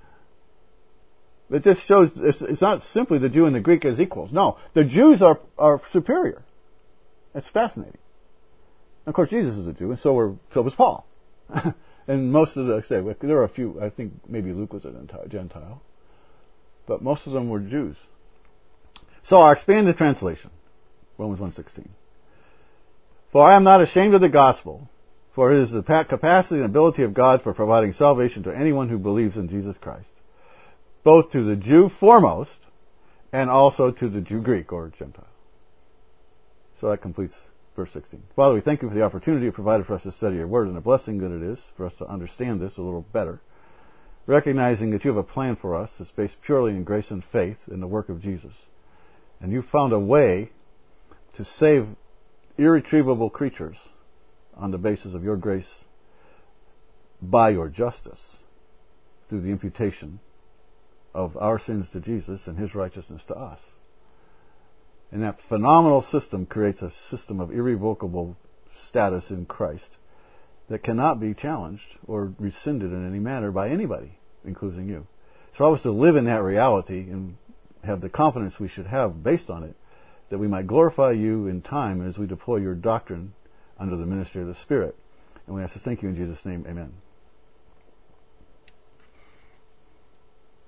It just shows it's not simply the Jew and the Greek as equals. No, the Jews are superior. That's fascinating. And of course, Jesus is a Jew, and so was Paul. And most of there are a few. I think maybe Luke was a Gentile, but most of them were Jews. So our expanded translation, Romans 1:16. For I am not ashamed of the gospel, for it is the capacity and ability of God for providing salvation to anyone who believes in Jesus Christ, both to the Jew foremost and also to the Jew Greek or Gentile. So that completes verse 16. Father, we thank you for the opportunity you provided for us to study your word, and a blessing that it is for us to understand this a little better, recognizing that you have a plan for us that's based purely in grace and faith in the work of Jesus. And you found a way to save irretrievable creatures on the basis of your grace by your justice through the imputation of our sins to Jesus and his righteousness to us. And that phenomenal system creates a system of irrevocable status in Christ that cannot be challenged or rescinded in any manner by anybody, including you. So I was to live in that reality and have the confidence we should have based on it, that we might glorify you in time as we deploy your doctrine under the ministry of the Spirit. And we ask to thank you in Jesus' name. Amen.